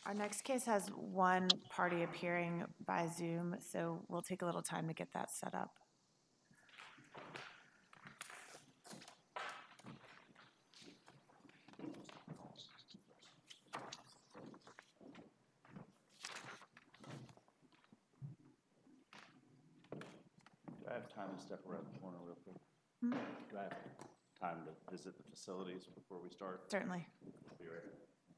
Our next case has one party appearing by Zoom, so we'll take a little time to get that set up. Do I have time to step around the corner real quick? Hmm? Do I have time to visit the facilities before we start? Certainly. I'll be right back.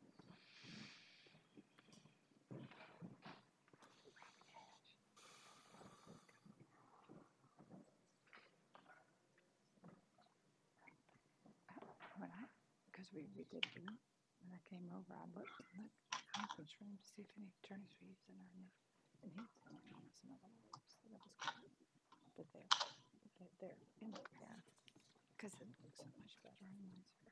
Because we did do it. When I came over, I looked in the conference room to see if any attorneys were using our name. And he was another one. So that was good. But they're in it. Yeah. Because it looks so much better and nicer.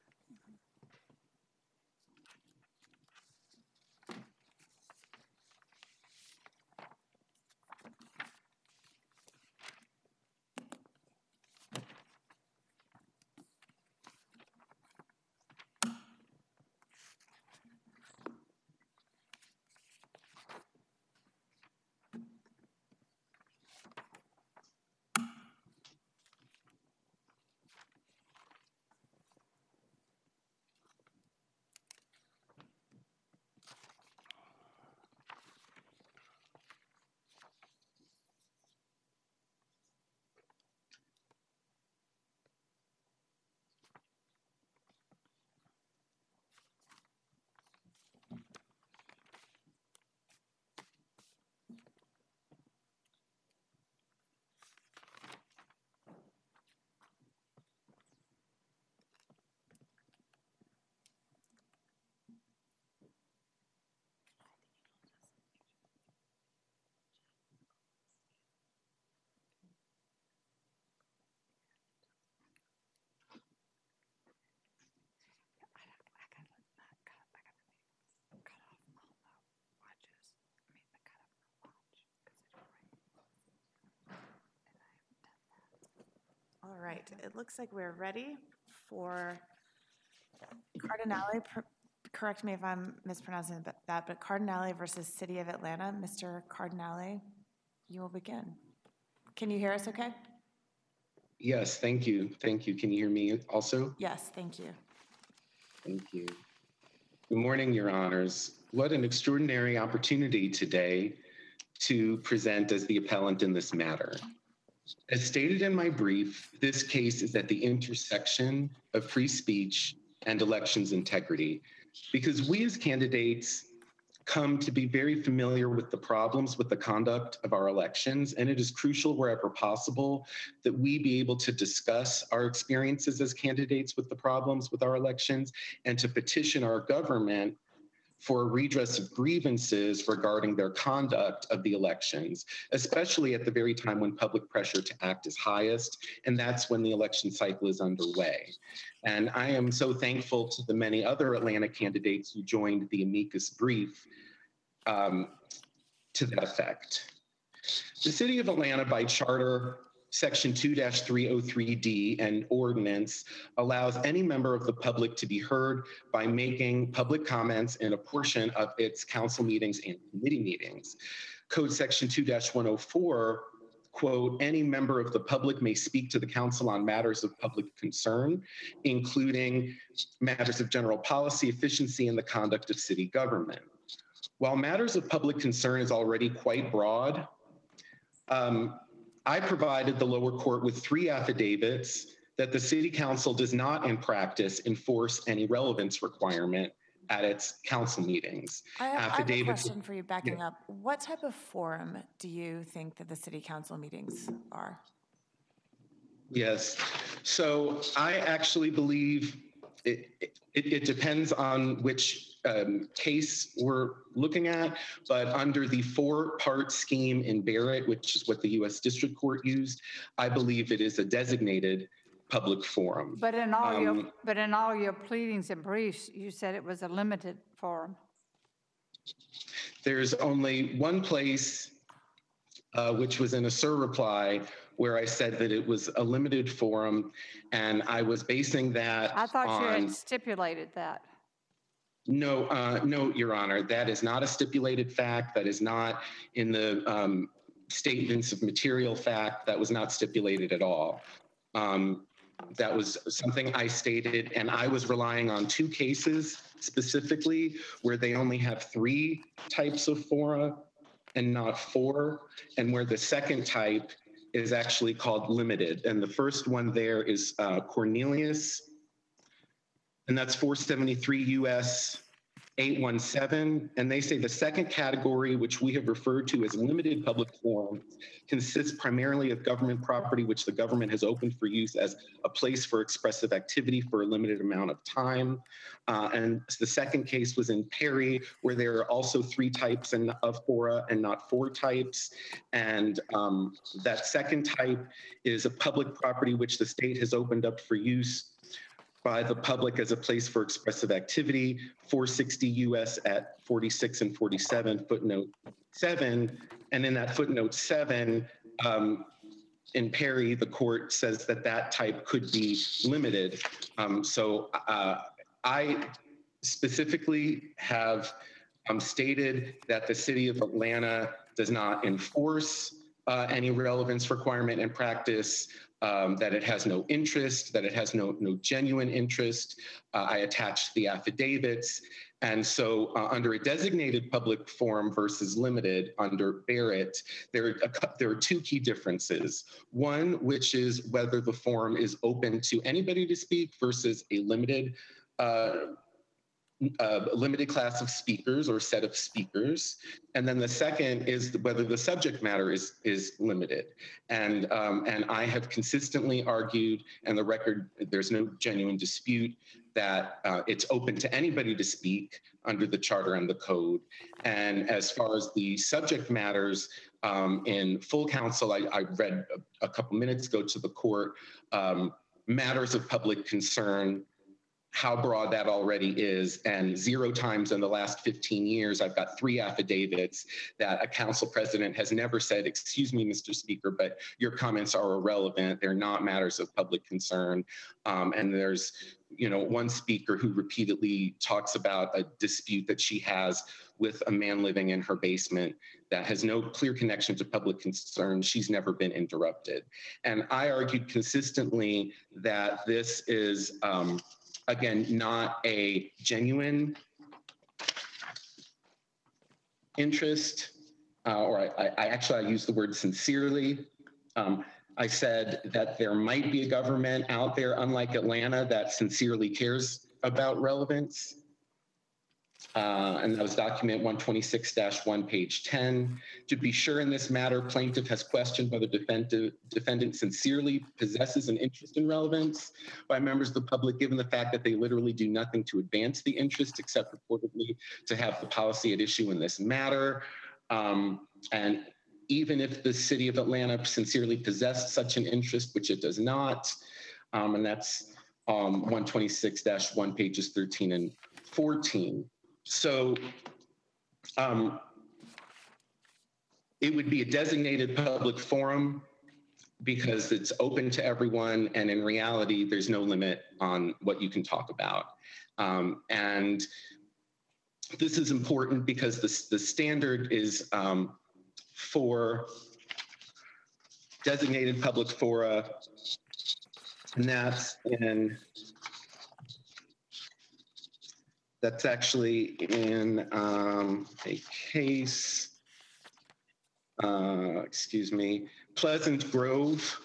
All right, it looks like we're ready for Cardinale. Correct me if I'm mispronouncing that, but Cardinale versus City of Atlanta. Mr. Cardinale, you will begin. Can you hear us okay? Yes, thank you. Thank you. Can you hear me also? Yes, thank you. Thank you. Good morning, Your Honors. What an extraordinary opportunity today to present as the appellant in this matter. As stated in my brief, this case is at the intersection of free speech and elections integrity, because we as candidates come to be very familiar with the problems with the conduct of our elections, and it is crucial wherever possible that we be able to discuss our experiences as candidates with the problems with our elections and to petition our government for a redress of grievances regarding their conduct of the elections, especially at the very time when public pressure to act is highest, and that's when the election cycle is underway. And I am so thankful to the many other Atlanta candidates who joined the amicus brief to that effect. The City of Atlanta, by charter, Section 2-303D and ordinance allows any member of the public to be heard by making public comments in a portion of its council meetings and committee meetings. Code Section 2-104, quote, any member of the public may speak to the council on matters of public concern, including matters of general policy, efficiency, and the conduct of city government. While matters of public concern is already quite broad, I provided the lower court with 3 affidavits that the city council does not in practice enforce any relevance requirement at its council meetings. I have a question for you backing up. What type of forum do you think that the city council meetings are? Yes, so I actually believe it depends on which case we're looking at, but under the 4-part scheme in Barrett, which is what the U.S. District Court used, I believe it is a designated public forum. But in all your pleadings and briefs, you said it was a limited forum. There's only one place, which was in a SIR reply, where I said that it was a limited forum, and I was basing that I thought you had stipulated that. No, Your Honor. That is not a stipulated fact. That is not in the statements of material fact. That was not stipulated at all. That was something I stated, and I was relying on two cases specifically where they only have 3 types of fora and not 4, and where the second type is actually called limited. And the first one there is Cornelius, and that's 473 U.S. 817, and they say the second category, which we have referred to as limited public forum, consists primarily of government property which the government has opened for use as a place for expressive activity for a limited amount of time. And the second case was in Perry, where there are also 3 types of fora and not 4 types. And that second type is a public property which the state has opened up for use by the public as a place for expressive activity, 460 U.S. at 46 and 47, footnote 7. And in that footnote 7, in Perry, the court says that that type could be limited. So I specifically have stated that the city of Atlanta does not enforce any relevance requirement in practice, that it has no interest, that it has no genuine interest. I attached the affidavits. And so under a designated public forum versus limited under Barrett, there are 2 key differences. One, which is whether the forum is open to anybody to speak versus a limited class of speakers or set of speakers. And then the second is whether the subject matter is limited. And I have consistently argued, and the record, there's no genuine dispute, that it's open to anybody to speak under the charter and the code. And as far as the subject matters, in full counsel, I read a couple minutes ago to the court, matters of public concern, how broad that already is, and 0 times in the last 15 years, I've got 3 affidavits that a council president has never said, excuse me, Mr. Speaker, but your comments are irrelevant. They're not matters of public concern. And there's, one speaker who repeatedly talks about a dispute that she has with a man living in her basement that has no clear connection to public concern. She's never been interrupted. And I argued consistently that this is, again, not a genuine interest, or I use the word sincerely. I said that there might be a government out there, unlike Atlanta, that sincerely cares about relevance. And that was document 126-1, page 10. To be sure, in this matter, plaintiff has questioned whether defendant sincerely possesses an interest in relevance by members of the public, given the fact that they literally do nothing to advance the interest, except reportedly to have the policy at issue in this matter. And even if the city of Atlanta sincerely possessed such an interest, which it does not, and that's 126-1, pages 13 and 14. So it would be a designated public forum because it's open to everyone, and in reality, there's no limit on what you can talk about. And this is important because the standard is for designated public fora, and that's actually in a case, Pleasant Grove.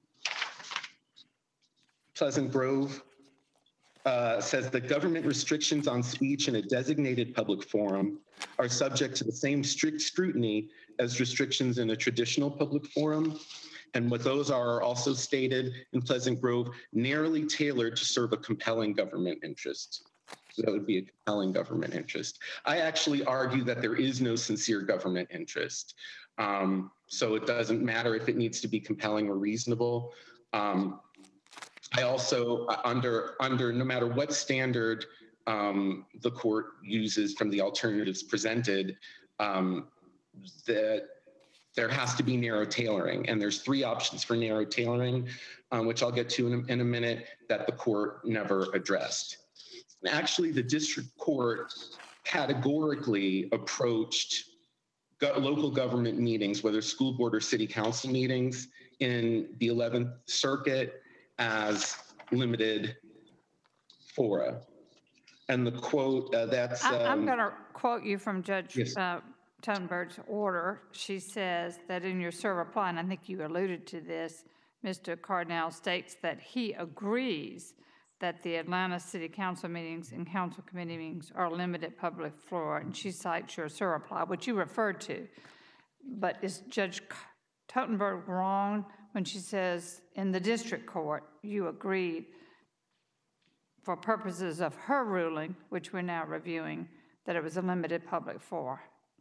Pleasant Grove says that government restrictions on speech in a designated public forum are subject to the same strict scrutiny as restrictions in a traditional public forum. And what those are also stated in Pleasant Grove, narrowly tailored to serve a compelling government interest. So that would be a compelling government interest. I actually argue that there is no sincere government interest. So it doesn't matter if it needs to be compelling or reasonable. I also, under no matter what standard the court uses from the alternatives presented, that there has to be narrow tailoring. And there's 3 options for narrow tailoring, which I'll get to in a minute, that the court never addressed. Actually, the district court categorically approached local government meetings, whether school board or city council meetings in the 11th Circuit, as limited fora. And the quote, that's... I'm going to quote you from Judge Yes. Totenberg's order. She says that in your SIR reply, and I think you alluded to this, Mr. Cardinal states that he agrees that the Atlanta City Council meetings and council committee meetings are limited public fora, and she cites your SIR reply, which you referred to. But is Judge Totenberg wrong when she says in the district court you agreed for purposes of her ruling, which we're now reviewing, that it was a limited public fora?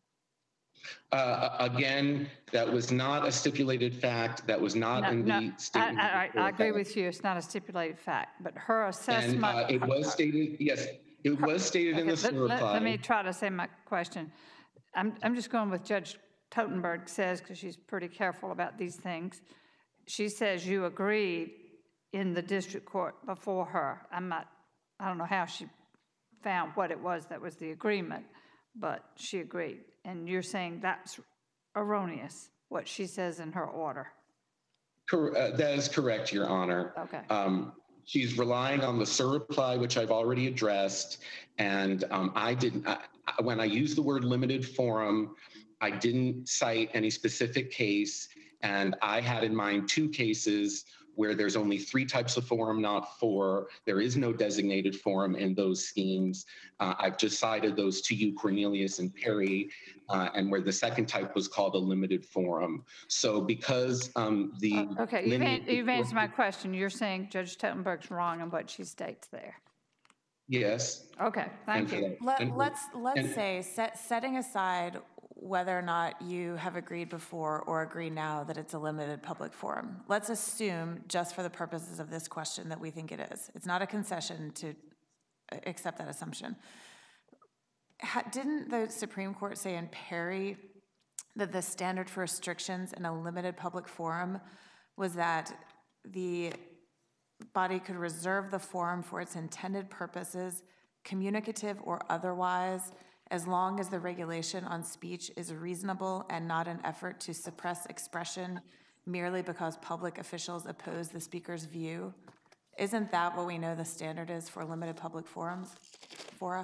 Again, that was not a stipulated fact. That was not in the statement. I agree with you. It's not a stipulated fact, but her assessment. And it was stated, yes, it was stated in the SIR reply. Let me try to say my question. I'm just going with Judge Totenberg says, because she's pretty careful about these things. She says you agreed in the district court before her. I don't know how she found what it was that was the agreement, but she agreed. And you're saying that's erroneous, what she says in her order. That is correct, Your Honor. Okay. She's relying on the SIR reply, which I've already addressed. And when I used the word limited forum, I didn't cite any specific case. And I had in mind 2 cases where there's only 3 types of forum, not 4. There is no designated forum in those schemes. I've just cited those to you, Cornelius and Perry, and where the second type was called a limited forum. So because Okay, you've answered my question. You're saying Judge Totenberg's wrong on what she states there. Yes. Okay, thank you. Let's say, setting aside whether or not you have agreed before or agree now that it's a limited public forum. Let's assume, just for the purposes of this question, that we think it is. It's not a concession to accept that assumption. Didn't the Supreme Court say in Perry that the standard for restrictions in a limited public forum was that the body could reserve the forum for its intended purposes, communicative or otherwise, as long as the regulation on speech is reasonable and not an effort to suppress expression merely because public officials oppose the speaker's view? Isn't that what we know the standard is for limited public forums, fora?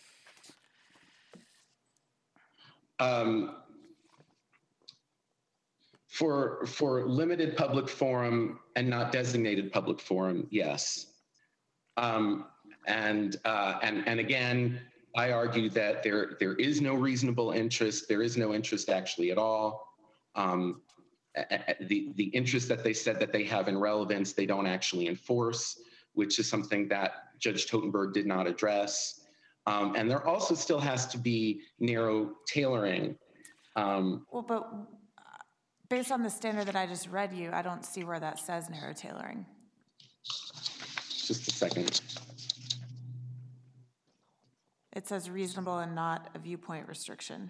For limited public forum and not designated public forum, yes. And again, I argue that there is no reasonable interest. There is no interest actually at all. The interest that they said that they have in relevance, they don't actually enforce, which is something that Judge Totenberg did not address. And there also still has to be narrow tailoring. Well, but based on the standard that I just read you, I don't see where that says narrow tailoring. Just a second. It says reasonable and not a viewpoint restriction.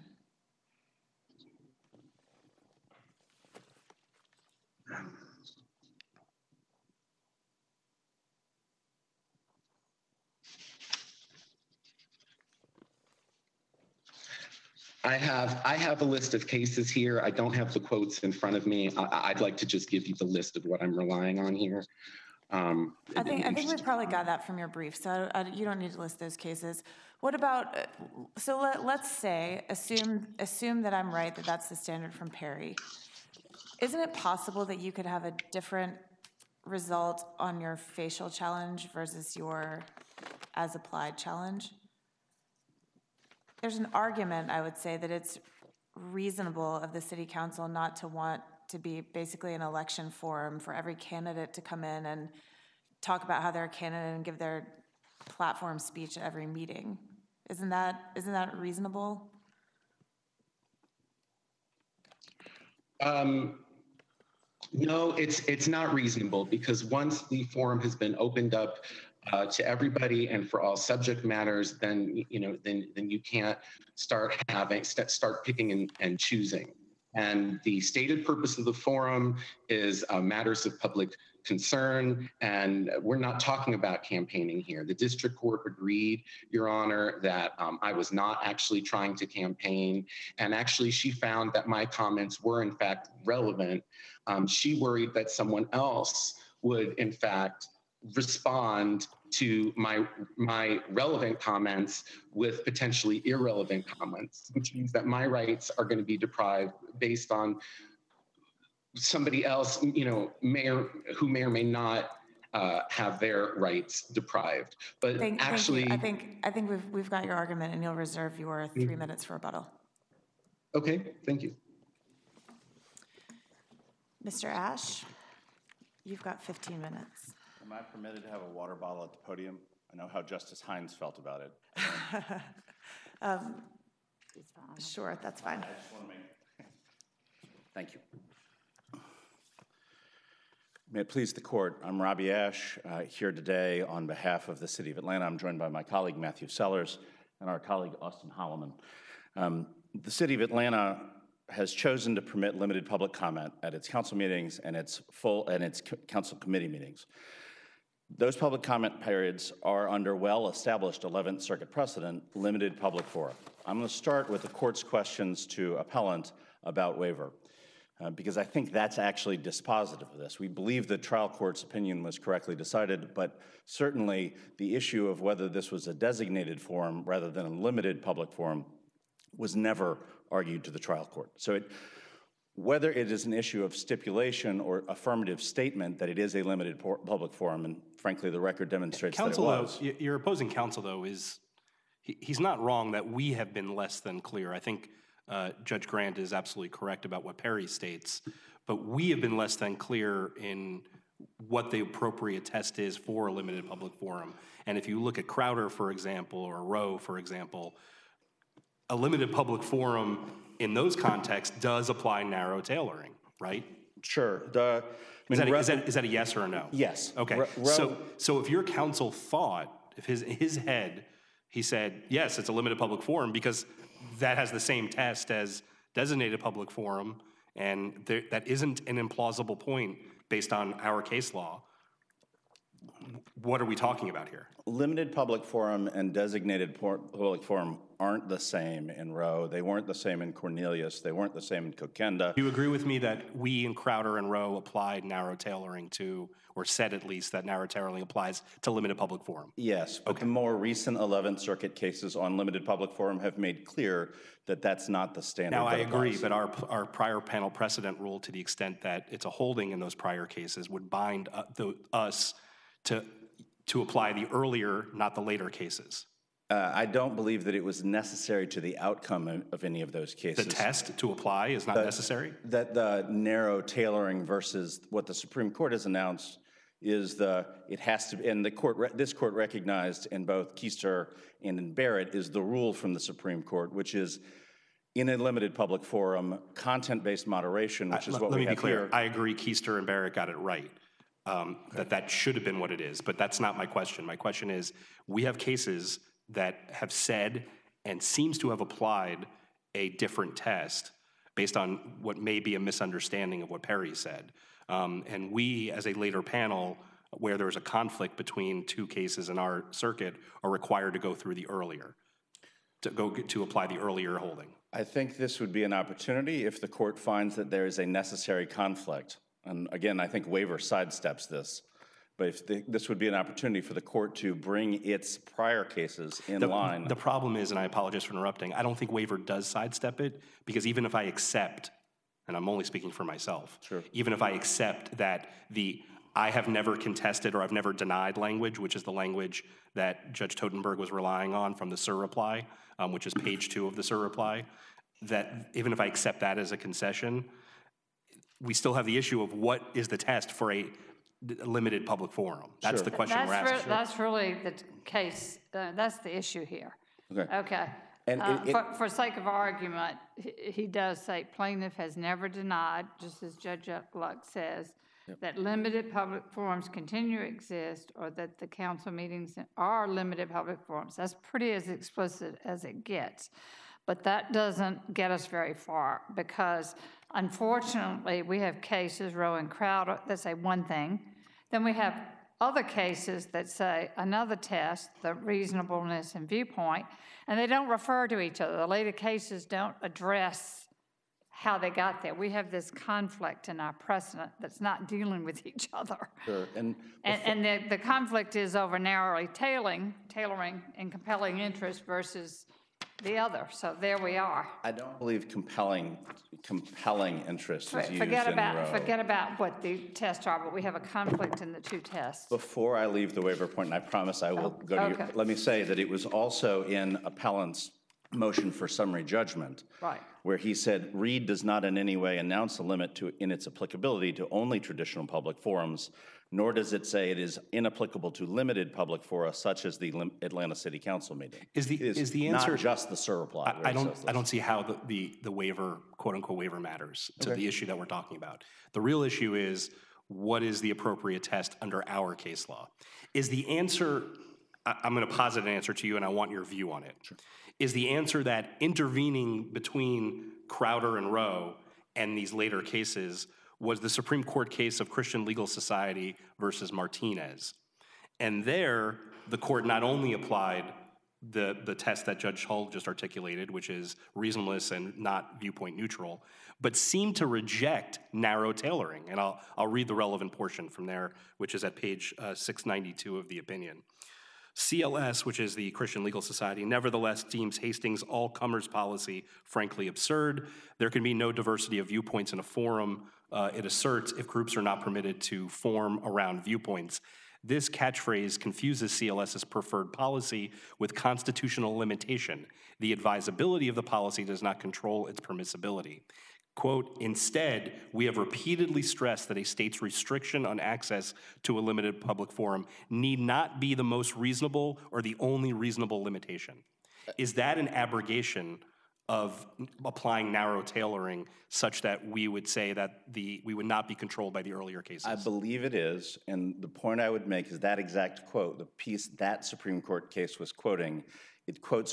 I have a list of cases here. I don't have the quotes in front of me. I'd like to just give you the list of what I'm relying on here. I think we probably got that from your brief, so you don't need to list those cases. What about, so let's say, assume that I'm right, that that's the standard from Perry. Isn't it possible that you could have a different result on your facial challenge versus your as-applied challenge? There's an argument, I would say, that it's reasonable of the city council not to want to be basically an election forum for every candidate to come in and talk about how they're a candidate and give their platform speech at every meeting. Isn't that reasonable? No, it's not reasonable, because once the forum has been opened up to everybody and for all subject matters, then you can't start picking and choosing. And the stated purpose of the forum is matters of public concern, and we're not talking about campaigning here. The district court agreed, Your Honor, that I was not actually trying to campaign, and actually she found that my comments were in fact relevant. She worried that someone else would in fact respond to my relevant comments with potentially irrelevant comments, which means that my rights are going to be deprived based on somebody else, who may or may not have their rights deprived. But actually, thank you. I think we've got your argument, and you'll reserve your 3 minutes for rebuttal. Okay, thank you. Mr. Ash, you've got 15 minutes. Am I permitted to have a water bottle at the podium? I know how Justice Hines felt about it. Sure, that's fine. I just want to make... Thank you. May it please the court, I'm Robbie Ash, here today on behalf of the City of Atlanta. I'm joined by my colleague Matthew Sellers and our colleague Austin Holloman. The City of Atlanta has chosen to permit limited public comment at its council meetings and its council committee meetings. Those public comment periods are under well-established 11th Circuit precedent, limited public forum. I'm going to start with the court's questions to appellant about waiver, because I think that's actually dispositive of this. We believe the trial court's opinion was correctly decided, but certainly the issue of whether this was a designated forum rather than a limited public forum was never argued to the trial court. So whether it is an issue of stipulation or affirmative statement that it is a limited public forum, and frankly the record demonstrates that it was. Your opposing counsel, though, he's not wrong that we have been less than clear. I think Judge Grant is absolutely correct about what Perry states, but we have been less than clear in what the appropriate test is for a limited public forum. And if you look at Crowder, for example, or Roe, for example, a limited public forum in those contexts does apply narrow tailoring, right? Sure. Is that a yes or a no? Yes. Okay. So if your counsel thought, if his head, he said, yes, it's a limited public forum because that has the same test as designated public forum, and that isn't an implausible point based on our case law, what are we talking about here? Limited public forum and designated public forum aren't the same in Roe. They weren't the same in Cornelius. They weren't the same in Kokenda. Do you agree with me that we in Crowder and Roe applied narrow tailoring to, or said at least that narrow tailoring applies to limited public forum? Yes, but the more recent 11th Circuit cases on limited public forum have made clear that that's not the standard. Now, I agree, but our prior panel precedent rule, to the extent that it's a holding in those prior cases, would bind us to apply the earlier, not the later cases. I don't believe that it was necessary to the outcome of any of those cases. The test to apply is not necessary? That the narrow tailoring versus what the Supreme Court has announced is it has to, and this court recognized in both Keister and in Barrett, is the rule from the Supreme Court, which is in a limited public forum, content-based moderation, which is what we have here. Let me be clear. I agree Keister and Barrett got it right. That should have been what it is, but that's not my question. My question is, we have cases that have said and seems to have applied a different test based on what may be a misunderstanding of what Perry said. And we, as a later panel, where there's a conflict between two cases in our circuit, are required to go through the earlier, to apply the earlier holding. I think this would be an opportunity if the court finds that there is a necessary conflict. And again, I think waiver sidesteps this. But if this would be an opportunity for the court to bring its prior cases in line. The problem is, and I apologize for interrupting, I don't think waiver does sidestep it, because even if I accept, and I'm only speaking for myself, sure, even if I accept that I have never contested or I've never denied language, which is the language that Judge Totenberg was relying on from the SIR reply, which is page 2 of the SIR reply, that even if I accept that as a concession, we still have the issue of what is the test for a limited public forum. That's the question we're asking. That's really the case. That's the issue here. Okay. And for sake of argument, he does say plaintiff has never denied, just as Judge Luck says, that limited public forums continue to exist, or that the council meetings are limited public forums. That's pretty as explicit as it gets. But that doesn't get us very far, because unfortunately we have cases, Roe and Crowder, that say one thing, Then we have other cases that say another test, the reasonableness and viewpoint, and they don't refer to each other. The later cases don't address how they got there. We have this conflict in our precedent that's not dealing with each other. Sure. And The conflict is over narrowly tailoring and compelling interest versus the other. So there we are. I don't believe compelling interest is used Forget in Roe. about what the tests are, but we have a conflict in the two tests. Before I leave the waiver point, and I promise I will go to you, okay. let me say that it was also in appellant's motion for summary judgment, Right. where he said, Reed does not in any way announce a limit in its applicability to only traditional public forums, nor does it say it is inapplicable to limited public fora, such as the Atlanta City Council meeting. Is the answer not just the surreply? I don't see how the waiver, quote unquote waiver, matters to the issue that we're talking about. The real issue is, what is the appropriate test under our case law? Is the answer, I'm going to posit an answer to you and I want your view on it. Sure. Is the answer that intervening between Crowder and Roe and these later cases was the Supreme Court case of Christian Legal Society versus Martinez? And there, the court not only applied the test that Judge Hull just articulated, which is reasonableness and not viewpoint neutral, but seemed to reject narrow tailoring. And I'll read the relevant portion from there, which is at page 692 of the opinion. CLS, which is the Christian Legal Society, nevertheless deems Hastings' all-comers policy frankly absurd. There can be no diversity of viewpoints in a forum, it asserts, if groups are not permitted to form around viewpoints. This catchphrase confuses CLS's preferred policy with constitutional limitation. The advisability of the policy does not control its permissibility. Quote, instead, we have repeatedly stressed that a state's restriction on access to a limited public forum need not be the most reasonable or the only reasonable limitation. Is that an abrogation of applying narrow tailoring such that we would say that we would not be controlled by the earlier cases? I believe it is, and the point I would make is that exact quote, the piece that Supreme Court case was quoting, it quotes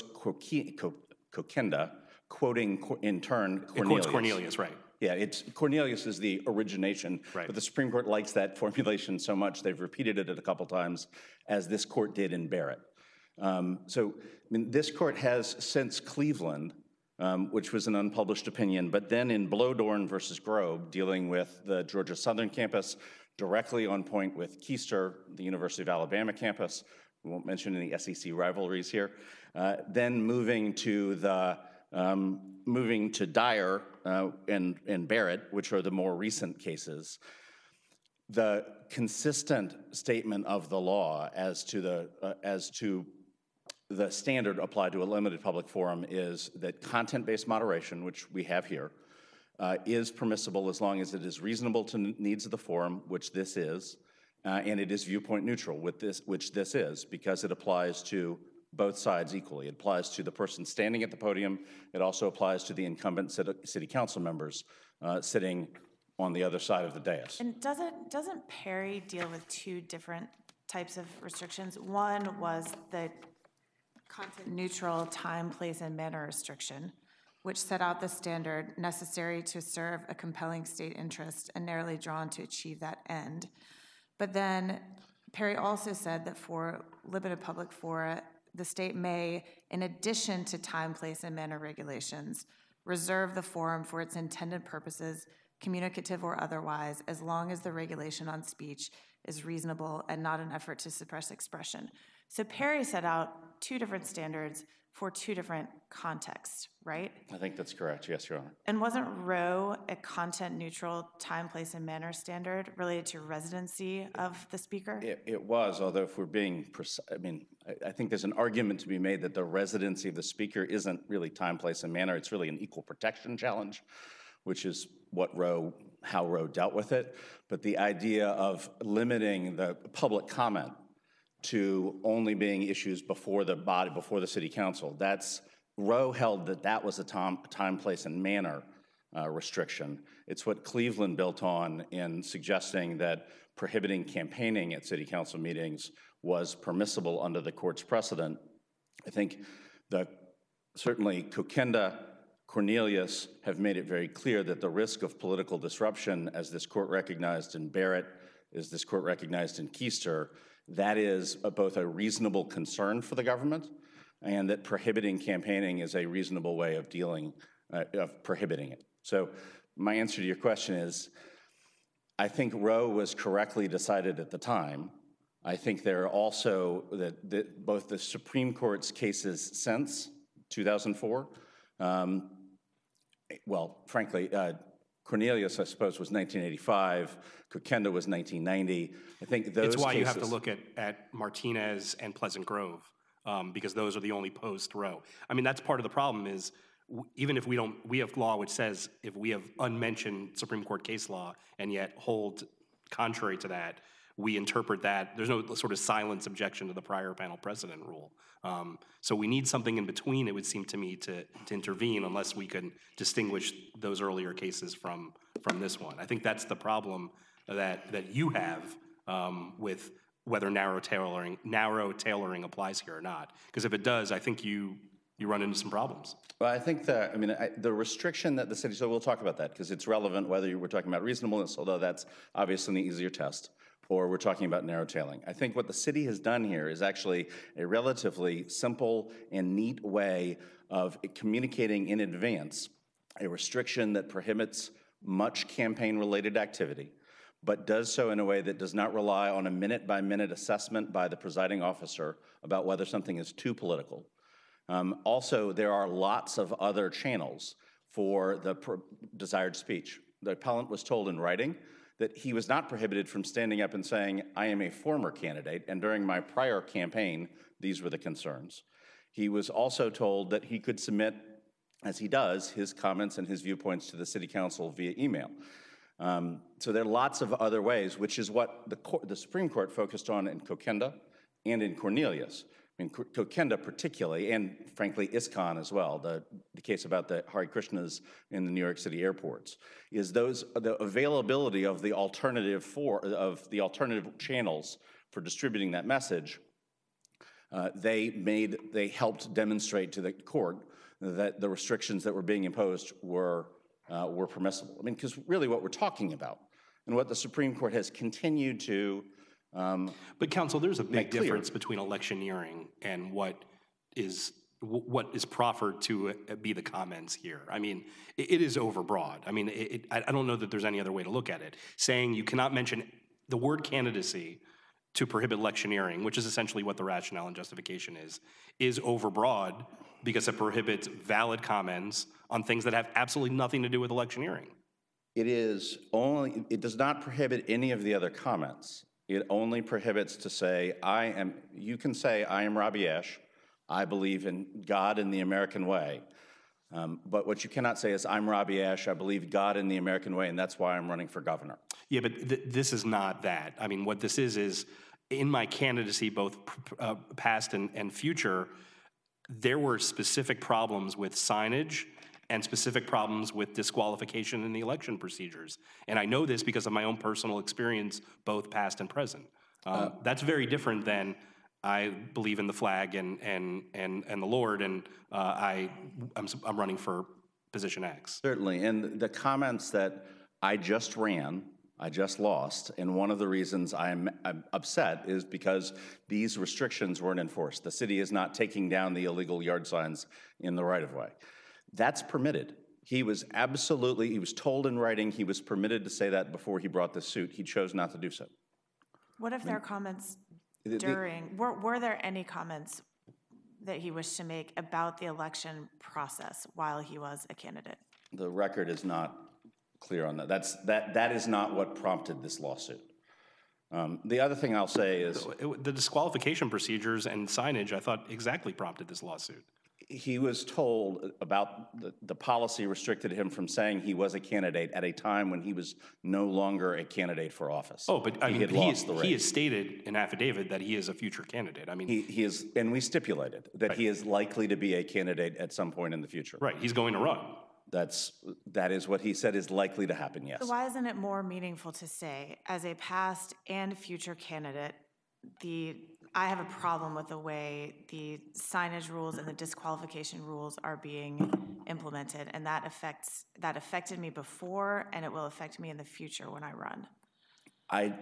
Kokenda, quoting in turn Cornelius. It quotes Cornelius, right. Yeah, Cornelius is the origination, right. But the Supreme Court likes that formulation so much they've repeated it a couple times, as this court did in Barrett. This court has since Cleveland, which was an unpublished opinion, but then in Blodorn versus Grobe, dealing with the Georgia Southern campus, directly on point with Keister, the University of Alabama campus. We won't mention any SEC rivalries here. Then moving to Dyer and Barrett, which are the more recent cases. The consistent statement of the law as to the standard applied to a limited public forum is that content-based moderation, which we have here, is permissible as long as it is reasonable to needs of the forum, which this is, and it is viewpoint neutral, which this is, because it applies to both sides equally. It applies to the person standing at the podium. It also applies to the incumbent city council members sitting on the other side of the dais. And doesn't Perry deal with two different types of restrictions? One was the content-neutral time, place, and manner restriction, which set out the standard necessary to serve a compelling state interest and narrowly drawn to achieve that end. But then Perry also said that for limited public fora, the state may, in addition to time, place, and manner regulations, reserve the forum for its intended purposes, communicative or otherwise, as long as the regulation on speech is reasonable and not an effort to suppress expression. So Perry set out two different standards for two different contexts, right? I think that's correct, yes, Your Honor. And wasn't Roe a content-neutral time, place, and manner standard related to residency of the speaker? It was, although if we're being precise, I think there's an argument to be made that the residency of the speaker isn't really time, place, and manner. It's really an equal protection challenge, which is how Roe dealt with it. But the idea of limiting the public comment to only being issues before the city council, Roe held that was a time, place, and manner restriction. It's what Cleveland built on in suggesting that prohibiting campaigning at city council meetings was permissible under the court's precedent. I think certainly Kokenda, Cornelius have made it very clear that the risk of political disruption, as this court recognized in Barrett, as this court recognized in Keister, that is both a reasonable concern for the government and that prohibiting campaigning is a reasonable way of prohibiting it. So my answer to your question is, I think Roe was correctly decided at the time. I think there are also both the Supreme Court's cases since 2004, frankly, Cornelius, I suppose, was 1985. Kokenda was 1990. I think those It's why you have to cases- look at Martinez and Pleasant Grove, because those are the only post-Roe. I mean, that's part of the problem is, even if we have law which says if we have unmentioned Supreme Court case law and yet hold contrary to that, we interpret that. There's no sort of silence objection to the prior panel precedent rule. So we need something in between, it would seem to me, to intervene unless we can distinguish those earlier cases from this one. I think that's the problem that you have with whether narrow tailoring applies here or not. Because if it does, I think you run into some problems. Well, I think the restriction that the city, so we'll talk about that because it's relevant whether we're talking about reasonableness, although that's obviously an easier test, or we're talking about narrow tailoring. I think what the city has done here is actually a relatively simple and neat way of communicating in advance a restriction that prohibits much campaign-related activity, but does so in a way that does not rely on a minute-by-minute assessment by the presiding officer about whether something is too political. Also, there are lots of other channels for the desired speech. The appellant was told in writing that he was not prohibited from standing up and saying, I am a former candidate, and during my prior campaign, these were the concerns. He was also told that he could submit, as he does, his comments and his viewpoints to the city council via email. So there are lots of other ways, which is what the Supreme Court focused on in Kokenda and in Cornelius. I mean, Kokenda particularly, and frankly, ISKCON as well, the case about the Hare Krishnas in the New York City airports, is the availability of the alternative channels for distributing that message. They helped demonstrate to the court that the restrictions that were being imposed were permissible. I mean, because really what we're talking about and what the Supreme Court has continued to But counsel, there's a big clear. difference between electioneering and what is proffered to be the comments here. I mean, it is overbroad. I mean, I don't know that there's any other way to look at it. Saying you cannot mention the word candidacy to prohibit electioneering, which is essentially what the rationale and justification is overbroad because it prohibits valid comments on things that have absolutely nothing to do with electioneering. It does not prohibit any of the other comments. It only prohibits to say, you can say, I am Robbie Ash, I believe in God and the American way. But what you cannot say is, I'm Robbie Ash, I believe God in the American way, and that's why I'm running for governor. Yeah, but this is not that. I mean, what this is in my candidacy, both past and future, there were specific problems with signage and specific problems with disqualification in the election procedures. And I know this because of my own personal experience, both past and present. That's very different than I believe in the flag and the Lord, and I'm running for position X. Certainly, and the comments that I just lost, and one of the reasons I'm upset is because these restrictions weren't enforced. The city is not taking down the illegal yard signs in the right-of-way. That's permitted. He was told in writing he was permitted to say that before he brought this suit. He chose not to do so. What if there are comments were there any comments that he wished to make about the election process while he was a candidate? The record is not clear on that. That is not what prompted this lawsuit. The other thing I'll say is the disqualification procedures and signage, I thought, exactly prompted this lawsuit. He was told about the policy restricted him from saying he was a candidate at a time when he was no longer a candidate for office. Oh, but I mean, he has stated in affidavit that he is a future candidate. I mean, he is, and we stipulated that he is likely to be a candidate at some point in the future. Right, he's going to run. That is what he said is likely to happen, yes. So why isn't it more meaningful to say, as a past and future candidate, I have a problem with the way the signage rules and the disqualification rules are being implemented, and that affected me before, and it will affect me in the future when I run.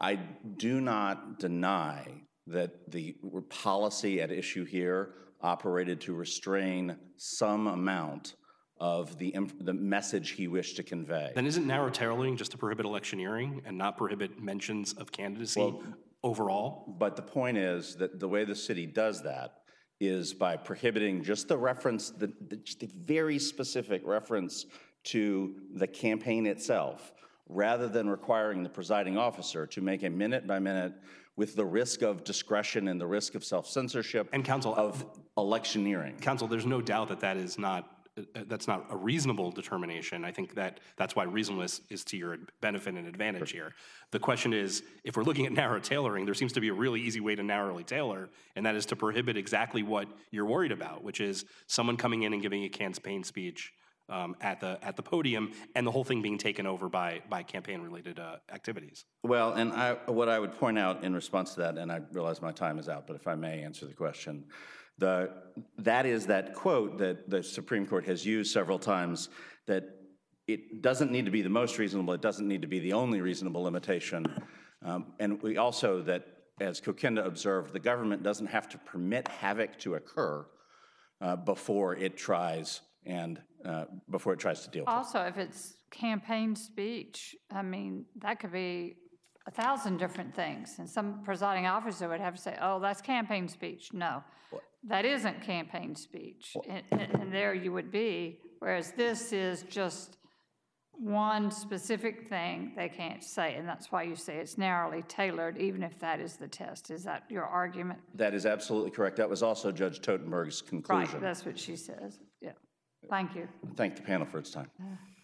I do not deny that the policy at issue here operated to restrain some amount of the message he wished to convey. Then isn't narrow tailoring just to prohibit electioneering and not prohibit mentions of candidacy overall? But the point is that the way the city does that is by prohibiting just the reference, just the very specific reference to the campaign itself, rather than requiring the presiding officer to make a minute-by-minute, with the risk of discretion and the risk of self-censorship And counsel, of electioneering. Counsel, there's no doubt that that's not a reasonable determination. I think that's why reasonableness is to your benefit and advantage here. The question is, if we're looking at narrow tailoring, there seems to be a really easy way to narrowly tailor, and that is to prohibit exactly what you're worried about, which is someone coming in and giving a campaign speech at the podium, and the whole thing being taken over by campaign-related activities. Well, and what I would point out in response to that, and I realize my time is out, but if I may answer the question, that is that quote that the Supreme Court has used several times, that it doesn't need to be the most reasonable, it doesn't need to be the only reasonable limitation. And we also, that as Kokinda observed, the government doesn't have to permit havoc to occur before it tries to deal with it. Also, if it's campaign speech, I mean, that could be 1,000 different things. And some presiding officer would have to say, oh, that's campaign speech. No, that isn't campaign speech. And there you would be, whereas this is just one specific thing they can't say. And that's why you say it's narrowly tailored, even if that is the test. Is that your argument? That is absolutely correct. That was also Judge Totenberg's conclusion. Right, that's what she says. Yeah. Thank you. Thank the panel for its time.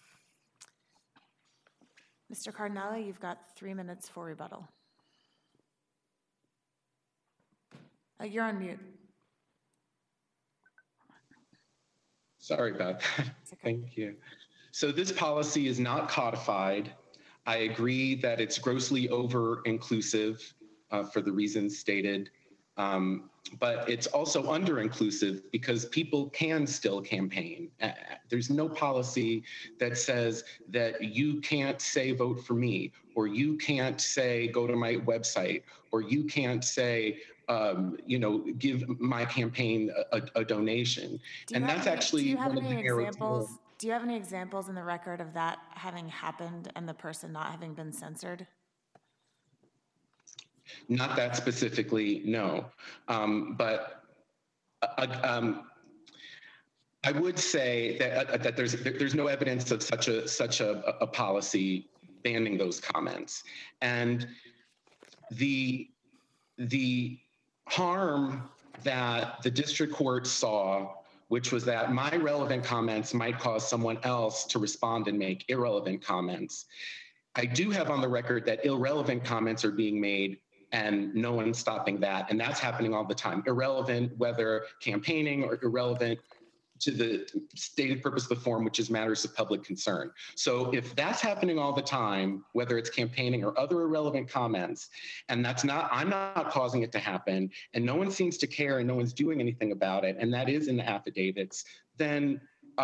Mr. Cardinale, you've got 3 minutes for rebuttal. You're on mute. Sorry about that. Thank you. So this policy is not codified. I agree that it's grossly over-inclusive for the reasons stated, but it's also under-inclusive because people can still campaign. There's no policy that says that you can't say vote for me, or you can't say go to my website, or you can't say give my campaign a donation. And that's actually one of the narrow. Do you have any examples in the record of that having happened and the person not having been censored? Not that specifically, no. But I would say that there's no evidence of such a policy banning those comments, and the harm that the district court saw, which was that my relevant comments might cause someone else to respond and make irrelevant comments. I do have on the record that irrelevant comments are being made and no one's stopping that. And that's happening all the time. Irrelevant, whether campaigning, or irrelevant to the stated purpose of the form, which is matters of public concern. So if that's happening all the time, whether it's campaigning or other irrelevant comments, and I'm not causing it to happen, and no one seems to care and no one's doing anything about it, and that is in the affidavits, then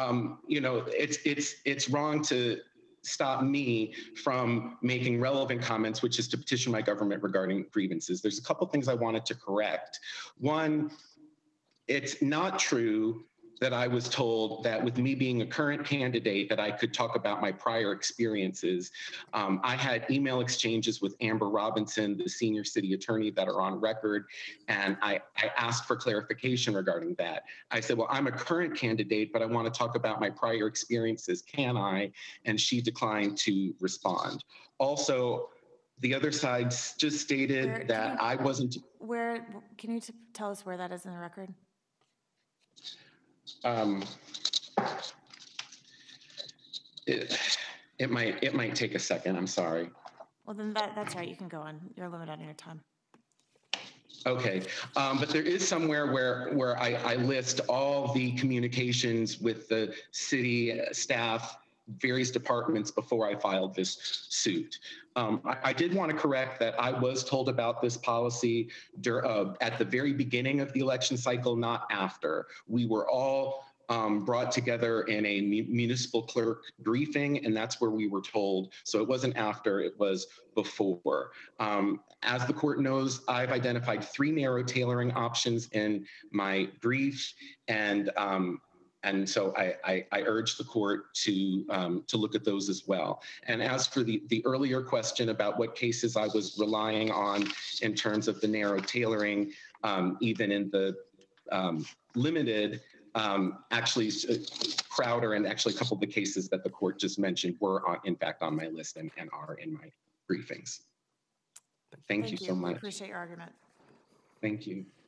it's wrong to stop me from making relevant comments, which is to petition my government regarding grievances. There's a couple things I wanted to correct. One, it's not true that I was told that with me being a current candidate that I could talk about my prior experiences. I had email exchanges with Amber Robinson, the senior city attorney, that are on record, and I asked for clarification regarding that. I said, well, I'm a current candidate, but I want to talk about my prior experiences. Can I? And she declined to respond. Also, the other side just stated that I wasn't. Where, can you tell us where that is in the record? It might take a second. I'm sorry. Well, then that's right. You can go on. You're limited on your time. Okay, but there is somewhere where I list all the communications with the city staff, various departments before I filed this suit. I did want to correct that I was told about this policy at the very beginning of the election cycle, not after. We were all brought together in a municipal clerk briefing, and that's where we were told. So it wasn't after, it was before. As the court knows, I've identified 3 narrow tailoring options in my brief, and so I urge the court to look at those as well. And as for the earlier question about what cases I was relying on in terms of the narrow tailoring, even in the limited, actually Crowder and actually a couple of the cases that the court just mentioned were in fact on my list and are in my briefings. Thank you so much. Appreciate your argument. Thank you.